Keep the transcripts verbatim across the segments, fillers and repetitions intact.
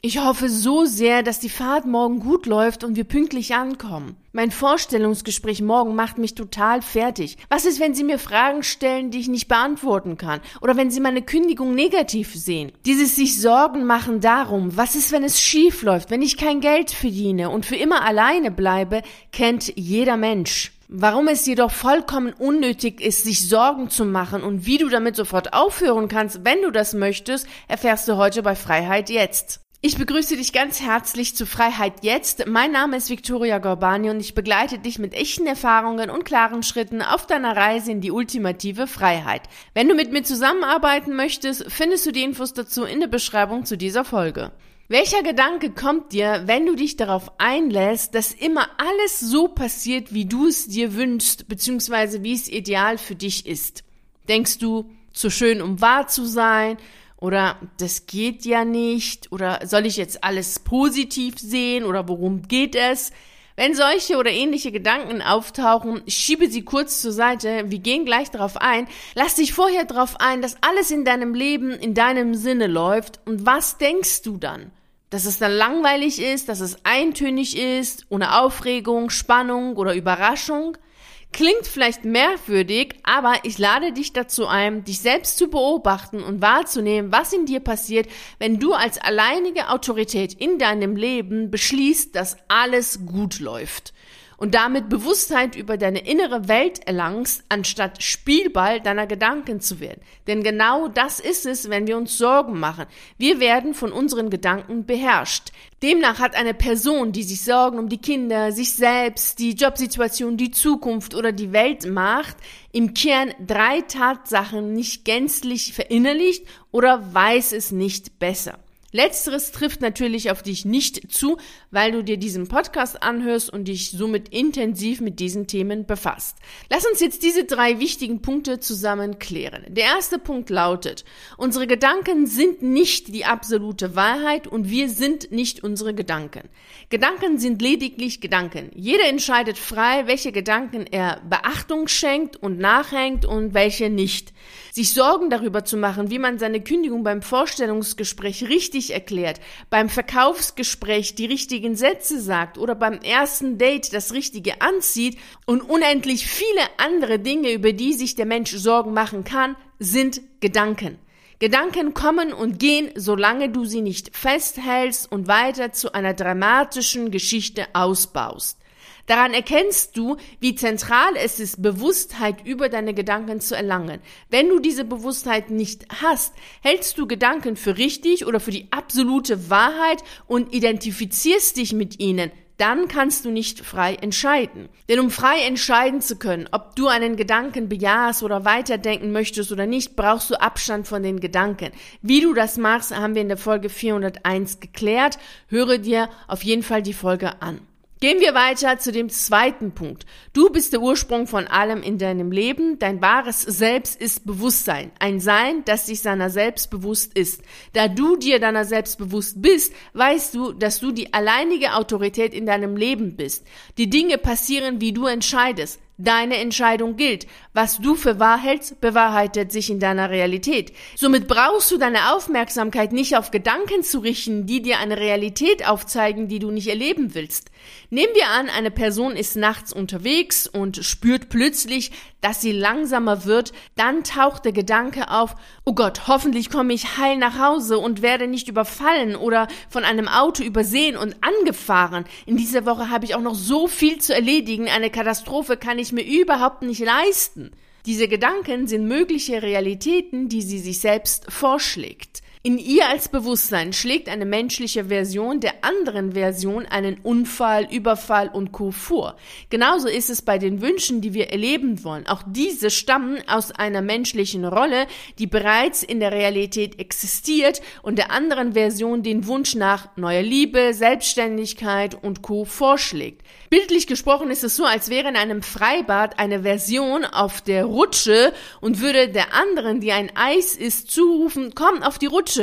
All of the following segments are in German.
Ich hoffe so sehr, dass die Fahrt morgen gut läuft und wir pünktlich ankommen. Mein Vorstellungsgespräch morgen macht mich total fertig. Was ist, wenn Sie mir Fragen stellen, die ich nicht beantworten kann? Oder wenn Sie meine Kündigung negativ sehen? Dieses sich Sorgen machen darum, was ist, wenn es schief läuft, wenn ich kein Geld verdiene und für immer alleine bleibe, kennt jeder Mensch. Warum es jedoch vollkommen unnötig ist, sich Sorgen zu machen und wie du damit sofort aufhören kannst, wenn du das möchtest, erfährst du heute bei Freiheit jetzt. Ich begrüße dich ganz herzlich zu Freiheit jetzt. Mein Name ist Viktoria Gorbani und ich begleite dich mit echten Erfahrungen und klaren Schritten auf deiner Reise in die ultimative Freiheit. Wenn du mit mir zusammenarbeiten möchtest, findest du die Infos dazu in der Beschreibung zu dieser Folge. Welcher Gedanke kommt dir, wenn du dich darauf einlässt, dass immer alles so passiert, wie du es dir wünschst, beziehungsweise wie es ideal für dich ist? Denkst du, zu schön, um wahr zu sein? Oder das geht ja nicht, oder soll ich jetzt alles positiv sehen, oder worum geht es? Wenn solche oder ähnliche Gedanken auftauchen, schiebe sie kurz zur Seite, wir gehen gleich darauf ein. Lass dich vorher darauf ein, dass alles in deinem Leben in deinem Sinne läuft. Und was denkst du dann? Dass es dann langweilig ist, dass es eintönig ist, ohne Aufregung, Spannung oder Überraschung? Klingt vielleicht merkwürdig, aber ich lade dich dazu ein, dich selbst zu beobachten und wahrzunehmen, was in dir passiert, wenn du als alleinige Autorität in deinem Leben beschließt, dass alles gut läuft und damit Bewusstheit über deine innere Welt erlangst, anstatt Spielball deiner Gedanken zu werden. Denn genau das ist es, wenn wir uns Sorgen machen. Wir werden von unseren Gedanken beherrscht. Demnach hat eine Person, die sich Sorgen um die Kinder, sich selbst, die Jobsituation, die Zukunft oder die Welt macht, im Kern drei Tatsachen nicht gänzlich verinnerlicht oder weiß es nicht besser. Letzteres trifft natürlich auf dich nicht zu, weil du dir diesen Podcast anhörst und dich somit intensiv mit diesen Themen befasst. Lass uns jetzt diese drei wichtigen Punkte zusammen klären. Der erste Punkt lautet: Unsere Gedanken sind nicht die absolute Wahrheit und wir sind nicht unsere Gedanken. Gedanken sind lediglich Gedanken. Jeder entscheidet frei, welche Gedanken er Beachtung schenkt und nachhängt und welche nicht. Sich Sorgen darüber zu machen, wie man seine Kündigung beim Vorstellungsgespräch richtig erklärt, beim Verkaufsgespräch die richtigen Sätze sagt oder beim ersten Date das Richtige anzieht und unendlich viele andere Dinge, über die sich der Mensch Sorgen machen kann, sind Gedanken. Gedanken kommen und gehen, solange du sie nicht festhältst und weiter zu einer dramatischen Geschichte ausbaust. Daran erkennst du, wie zentral es ist, Bewusstheit über deine Gedanken zu erlangen. Wenn du diese Bewusstheit nicht hast, hältst du Gedanken für richtig oder für die absolute Wahrheit und identifizierst dich mit ihnen. Dann kannst du nicht frei entscheiden. Denn um frei entscheiden zu können, ob du einen Gedanken bejahst oder weiterdenken möchtest oder nicht, brauchst du Abstand von den Gedanken. Wie du das machst, haben wir in der Folge vierhunderteins geklärt. Höre dir auf jeden Fall die Folge an. Gehen wir weiter zu dem zweiten Punkt. Du bist der Ursprung von allem in deinem Leben. Dein wahres Selbst ist Bewusstsein. Ein Sein, das sich seiner selbst bewusst ist. Da du dir deiner selbst bewusst bist, weißt du, dass du die alleinige Autorität in deinem Leben bist. Die Dinge passieren, wie du entscheidest. Deine Entscheidung gilt. Was du für wahr hältst, bewahrheitet sich in deiner Realität. Somit brauchst du deine Aufmerksamkeit nicht auf Gedanken zu richten, die dir eine Realität aufzeigen, die du nicht erleben willst. Nehmen wir an, eine Person ist nachts unterwegs und spürt plötzlich, dass sie langsamer wird. Dann taucht der Gedanke auf: Oh Gott, hoffentlich komme ich heil nach Hause und werde nicht überfallen oder von einem Auto übersehen und angefahren. In dieser Woche habe ich auch noch so viel zu erledigen. Eine Katastrophe kann ich mir überhaupt nicht leisten. Diese Gedanken sind mögliche Realitäten, die sie sich selbst vorschlägt. In ihr als Bewusstsein schlägt eine menschliche Version der anderen Version einen Unfall, Überfall und Co. vor. Genauso ist es bei den Wünschen, die wir erleben wollen. Auch diese stammen aus einer menschlichen Rolle, die bereits in der Realität existiert und der anderen Version den Wunsch nach neuer Liebe, Selbstständigkeit und Co. vorschlägt. Bildlich gesprochen ist es so, als wäre in einem Freibad eine Version auf der Rutsche und würde der anderen, die ein Eis isst, zurufen: Komm auf die Rutsche.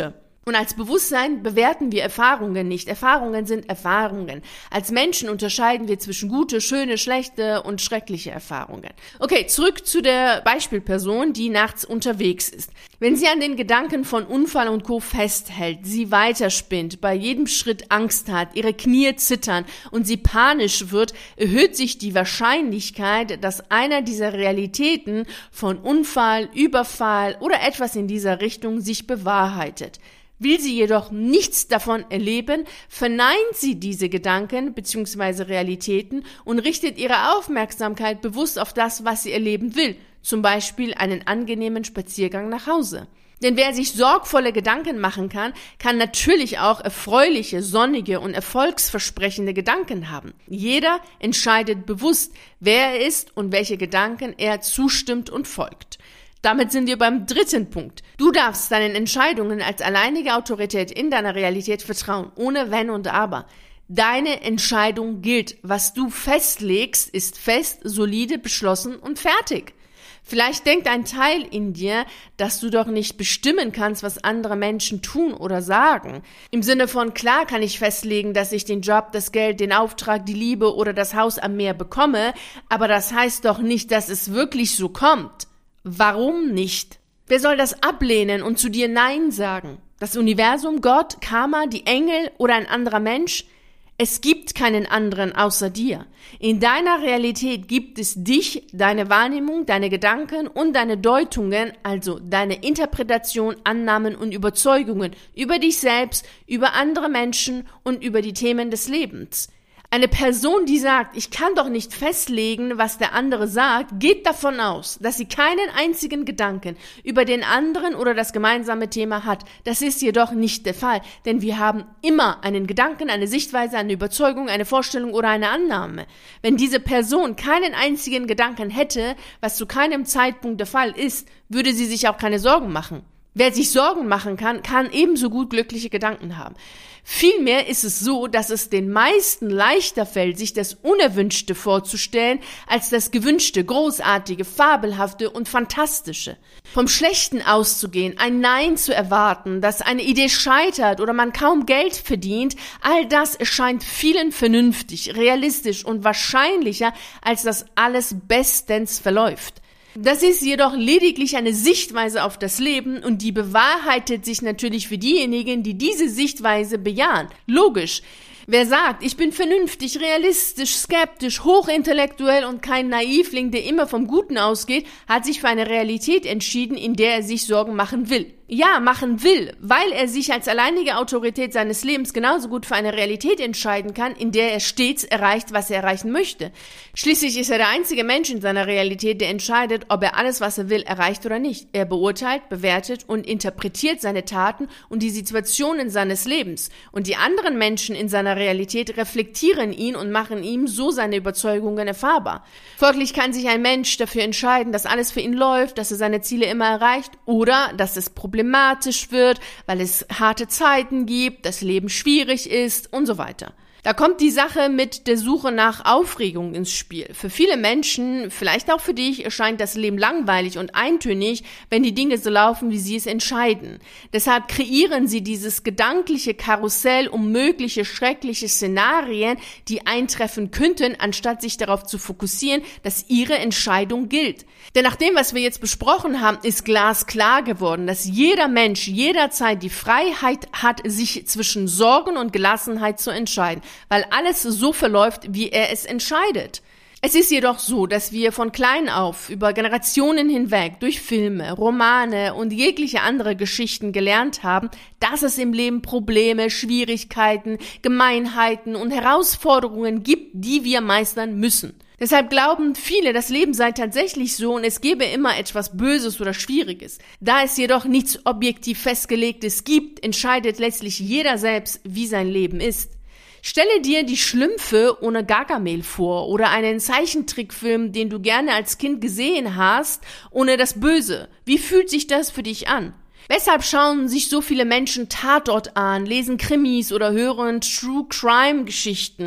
Und als Bewusstsein bewerten wir Erfahrungen nicht. Erfahrungen sind Erfahrungen. Als Menschen unterscheiden wir zwischen gute, schöne, schlechte und schreckliche Erfahrungen. Okay, zurück zu der Beispielperson, die nachts unterwegs ist. Wenn sie an den Gedanken von Unfall und Co. festhält, sie weiterspinnt, bei jedem Schritt Angst hat, ihre Knie zittern und sie panisch wird, erhöht sich die Wahrscheinlichkeit, dass einer dieser Realitäten von Unfall, Überfall oder etwas in dieser Richtung sich bewahrheitet. Will sie jedoch nichts davon erleben, verneint sie diese Gedanken bzw. Realitäten und richtet ihre Aufmerksamkeit bewusst auf das, was sie erleben will, zum Beispiel einen angenehmen Spaziergang nach Hause. Denn wer sich sorgvolle Gedanken machen kann, kann natürlich auch erfreuliche, sonnige und erfolgsversprechende Gedanken haben. Jeder entscheidet bewusst, wer er ist und welche Gedanken er zustimmt und folgt. Damit sind wir beim dritten Punkt. Du darfst deinen Entscheidungen als alleinige Autorität in deiner Realität vertrauen, ohne Wenn und Aber. Deine Entscheidung gilt. Was du festlegst, ist fest, solide, beschlossen und fertig. Vielleicht denkt ein Teil in dir, dass du doch nicht bestimmen kannst, was andere Menschen tun oder sagen. Im Sinne von, klar kann ich festlegen, dass ich den Job, das Geld, den Auftrag, die Liebe oder das Haus am Meer bekomme, aber das heißt doch nicht, dass es wirklich so kommt. Warum nicht? Wer soll das ablehnen und zu dir Nein sagen? Das Universum, Gott, Karma, die Engel oder ein anderer Mensch? Es gibt keinen anderen außer dir. In deiner Realität gibt es dich, deine Wahrnehmung, deine Gedanken und deine Deutungen, also deine Interpretation, Annahmen und Überzeugungen über dich selbst, über andere Menschen und über die Themen des Lebens. Eine Person, die sagt, ich kann doch nicht festlegen, was der andere sagt, geht davon aus, dass sie keinen einzigen Gedanken über den anderen oder das gemeinsame Thema hat. Das ist jedoch nicht der Fall, denn wir haben immer einen Gedanken, eine Sichtweise, eine Überzeugung, eine Vorstellung oder eine Annahme. Wenn diese Person keinen einzigen Gedanken hätte, was zu keinem Zeitpunkt der Fall ist, würde sie sich auch keine Sorgen machen. Wer sich Sorgen machen kann, kann ebenso gut glückliche Gedanken haben. Vielmehr ist es so, dass es den meisten leichter fällt, sich das Unerwünschte vorzustellen, als das Gewünschte, Großartige, Fabelhafte und Fantastische. Vom Schlechten auszugehen, ein Nein zu erwarten, dass eine Idee scheitert oder man kaum Geld verdient, all das erscheint vielen vernünftig, realistisch und wahrscheinlicher, als dass alles bestens verläuft. Das ist jedoch lediglich eine Sichtweise auf das Leben und die bewahrheitet sich natürlich für diejenigen, die diese Sichtweise bejahen. Logisch. Wer sagt, ich bin vernünftig, realistisch, skeptisch, hochintellektuell und kein Naivling, der immer vom Guten ausgeht, hat sich für eine Realität entschieden, in der er sich Sorgen machen will. Ja, machen will, weil er sich als alleinige Autorität seines Lebens genauso gut für eine Realität entscheiden kann, in der er stets erreicht, was er erreichen möchte. Schließlich ist er der einzige Mensch in seiner Realität, der entscheidet, ob er alles, was er will, erreicht oder nicht. Er beurteilt, bewertet und interpretiert seine Taten und die Situationen seines Lebens. Und die anderen Menschen in seiner Realität reflektieren ihn und machen ihm so seine Überzeugungen erfahrbar. Folglich kann sich ein Mensch dafür entscheiden, dass alles für ihn läuft, dass er seine Ziele immer erreicht oder dass es Probleme problematisch wird, weil es harte Zeiten gibt, das Leben schwierig ist und so weiter. Da kommt die Sache mit der Suche nach Aufregung ins Spiel. Für viele Menschen, vielleicht auch für dich, erscheint das Leben langweilig und eintönig, wenn die Dinge so laufen, wie sie es entscheiden. Deshalb kreieren sie dieses gedankliche Karussell um mögliche schreckliche Szenarien, die eintreffen könnten, anstatt sich darauf zu fokussieren, dass ihre Entscheidung gilt. Denn nach dem, was wir jetzt besprochen haben, ist glasklar geworden, dass jeder Mensch jederzeit die Freiheit hat, sich zwischen Sorgen und Gelassenheit zu entscheiden, weil alles so verläuft, wie er es entscheidet. Es ist jedoch so, dass wir von klein auf über Generationen hinweg durch Filme, Romane und jegliche andere Geschichten gelernt haben, dass es im Leben Probleme, Schwierigkeiten, Gemeinheiten und Herausforderungen gibt, die wir meistern müssen. Deshalb glauben viele, das Leben sei tatsächlich so und es gebe immer etwas Böses oder Schwieriges. Da es jedoch nichts objektiv Festgelegtes gibt, entscheidet letztlich jeder selbst, wie sein Leben ist. Stelle dir die Schlümpfe ohne Gargamel vor oder einen Zeichentrickfilm, den du gerne als Kind gesehen hast, ohne das Böse. Wie fühlt sich das für dich an? Weshalb schauen sich so viele Menschen Tatort an, lesen Krimis oder hören True-Crime-Geschichten?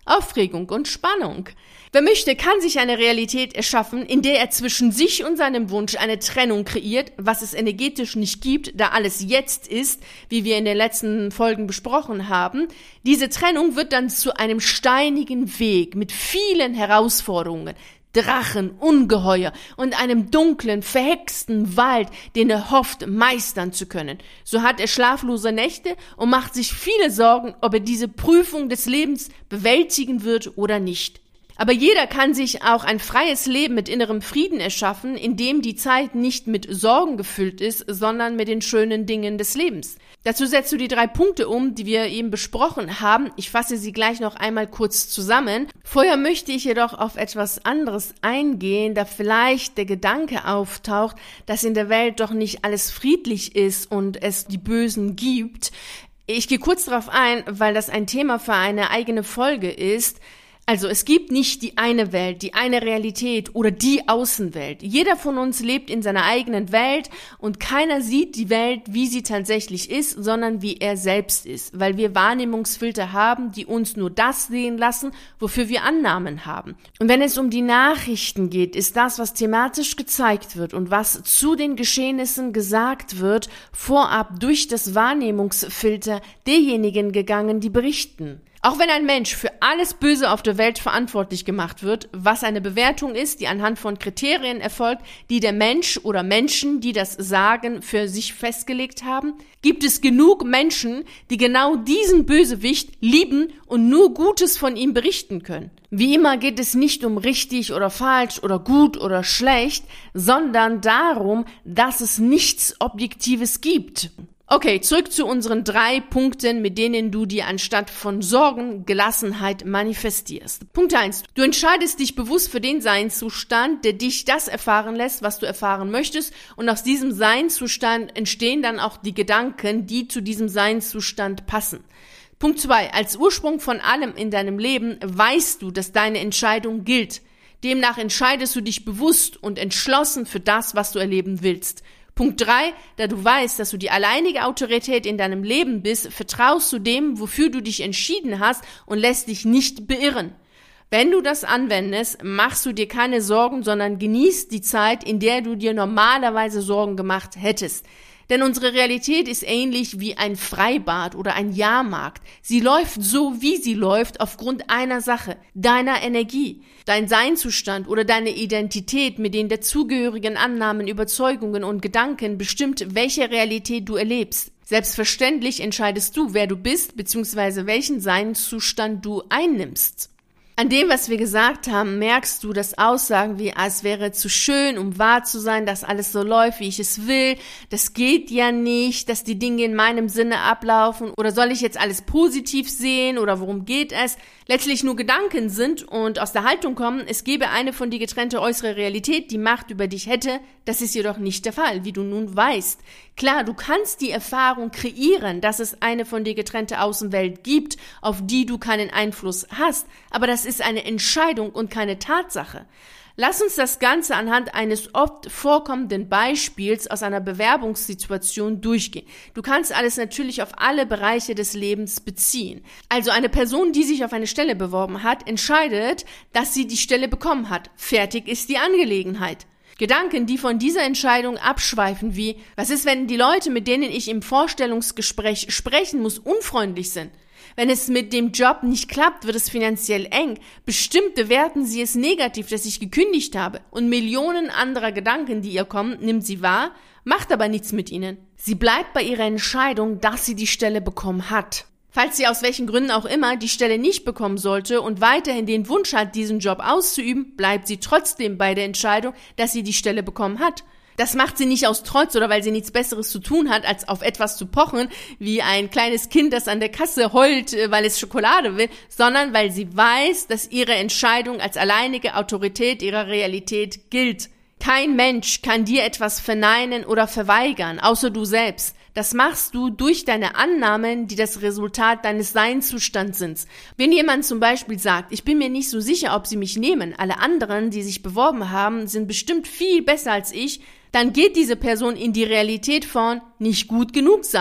Aufregung und Spannung. Wer möchte, kann sich eine Realität erschaffen, in der er zwischen sich und seinem Wunsch eine Trennung kreiert, was es energetisch nicht gibt, da alles jetzt ist, wie wir in den letzten Folgen besprochen haben. Diese Trennung wird dann zu einem steinigen Weg mit vielen Herausforderungen, Drachen, Ungeheuer und einem dunklen, verhexten Wald, den er hofft, meistern zu können. So hat er schlaflose Nächte und macht sich viele Sorgen, ob er diese Prüfung des Lebens bewältigen wird oder nicht. Aber jeder kann sich auch ein freies Leben mit innerem Frieden erschaffen, in dem die Zeit nicht mit Sorgen gefüllt ist, sondern mit den schönen Dingen des Lebens. Dazu setzt du die drei Punkte um, die wir eben besprochen haben. Ich fasse sie gleich noch einmal kurz zusammen. Vorher möchte ich jedoch auf etwas anderes eingehen, da vielleicht der Gedanke auftaucht, dass in der Welt doch nicht alles friedlich ist und es die Bösen gibt. Ich gehe kurz darauf ein, weil das ein Thema für eine eigene Folge ist. Also es gibt nicht die eine Welt, die eine Realität oder die Außenwelt. Jeder von uns lebt in seiner eigenen Welt und keiner sieht die Welt, wie sie tatsächlich ist, sondern wie er selbst ist, weil wir Wahrnehmungsfilter haben, die uns nur das sehen lassen, wofür wir Annahmen haben. Und wenn es um die Nachrichten geht, ist das, was thematisch gezeigt wird und was zu den Geschehnissen gesagt wird, vorab durch das Wahrnehmungsfilter derjenigen gegangen, die berichten. Auch wenn ein Mensch für alles Böse auf der Welt verantwortlich gemacht wird, was eine Bewertung ist, die anhand von Kriterien erfolgt, die der Mensch oder Menschen, die das sagen, für sich festgelegt haben, gibt es genug Menschen, die genau diesen Bösewicht lieben und nur Gutes von ihm berichten können. Wie immer geht es nicht um richtig oder falsch oder gut oder schlecht, sondern darum, dass es nichts Objektives gibt. Okay, zurück zu unseren drei Punkten, mit denen du dir anstatt von Sorgen Gelassenheit manifestierst. Punkt eins. Du entscheidest dich bewusst für den Seinszustand, der dich das erfahren lässt, was du erfahren möchtest, und aus diesem Seinszustand entstehen dann auch die Gedanken, die zu diesem Seinszustand passen. Punkt zwei. Als Ursprung von allem in deinem Leben weißt du, dass deine Entscheidung gilt. Demnach entscheidest du dich bewusst und entschlossen für das, was du erleben willst. Punkt drei, da du weißt, dass du die alleinige Autorität in deinem Leben bist, vertraust du dem, wofür du dich entschieden hast und lässt dich nicht beirren. Wenn du das anwendest, machst du dir keine Sorgen, sondern genießt die Zeit, in der du dir normalerweise Sorgen gemacht hättest. Denn unsere Realität ist ähnlich wie ein Freibad oder ein Jahrmarkt. Sie läuft so, wie sie läuft, aufgrund einer Sache, deiner Energie. Dein Seinzustand oder deine Identität mit den dazugehörigen Annahmen, Überzeugungen und Gedanken bestimmt, welche Realität du erlebst. Selbstverständlich entscheidest du, wer du bist, bzw. welchen Seinszustand du einnimmst. An dem, was wir gesagt haben, merkst du, dass Aussagen wie, es wäre zu schön, um wahr zu sein, dass alles so läuft, wie ich es will, das geht ja nicht, dass die Dinge in meinem Sinne ablaufen, oder soll ich jetzt alles positiv sehen, oder worum geht es, letztlich nur Gedanken sind und aus der Haltung kommen, es gäbe eine von dir getrennte äußere Realität, die Macht über dich hätte. Das ist jedoch nicht der Fall, wie du nun weißt. Klar, du kannst die Erfahrung kreieren, dass es eine von dir getrennte Außenwelt gibt, auf die du keinen Einfluss hast, aber das ist eine Entscheidung und keine Tatsache. Lass uns das Ganze anhand eines oft vorkommenden Beispiels aus einer Bewerbungssituation durchgehen. Du kannst alles natürlich auf alle Bereiche des Lebens beziehen. Also eine Person, die sich auf eine Stelle beworben hat, entscheidet, dass sie die Stelle bekommen hat. Fertig ist die Angelegenheit. Gedanken, die von dieser Entscheidung abschweifen, wie, was ist, wenn die Leute, mit denen ich im Vorstellungsgespräch sprechen muss, unfreundlich sind? Wenn es mit dem Job nicht klappt, wird es finanziell eng. Bestimmt bewerten sie es negativ, dass ich gekündigt habe. Und Millionen anderer Gedanken, die ihr kommen, nimmt sie wahr, macht aber nichts mit ihnen. Sie bleibt bei ihrer Entscheidung, dass sie die Stelle bekommen hat. Falls sie aus welchen Gründen auch immer die Stelle nicht bekommen sollte und weiterhin den Wunsch hat, diesen Job auszuüben, bleibt sie trotzdem bei der Entscheidung, dass sie die Stelle bekommen hat. Das macht sie nicht aus Trotz oder weil sie nichts Besseres zu tun hat, als auf etwas zu pochen, wie ein kleines Kind, das an der Kasse heult, weil es Schokolade will, sondern weil sie weiß, dass ihre Entscheidung als alleinige Autorität ihrer Realität gilt. Kein Mensch kann dir etwas verneinen oder verweigern, außer du selbst. Das machst du durch deine Annahmen, die das Resultat deines Seinszustands sind. Wenn jemand zum Beispiel sagt, ich bin mir nicht so sicher, ob sie mich nehmen, alle anderen, die sich beworben haben, sind bestimmt viel besser als ich, dann geht diese Person in die Realität von nicht gut genug sein.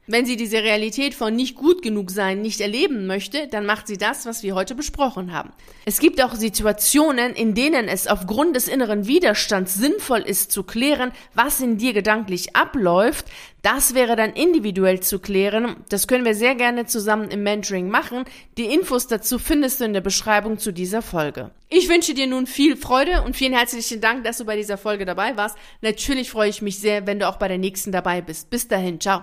Wenn sie diese Realität von nicht gut genug sein nicht erleben möchte, dann macht sie das, was wir heute besprochen haben. Es gibt auch Situationen, in denen es aufgrund des inneren Widerstands sinnvoll ist zu klären, was in dir gedanklich abläuft. Das wäre dann individuell zu klären. Das können wir sehr gerne zusammen im Mentoring machen. Die Infos dazu findest du in der Beschreibung zu dieser Folge. Ich wünsche dir nun viel Freude und vielen herzlichen Dank, dass du bei dieser Folge dabei warst. Natürlich freue ich mich sehr, wenn du auch bei der nächsten dabei bist. Bis dahin, ciao.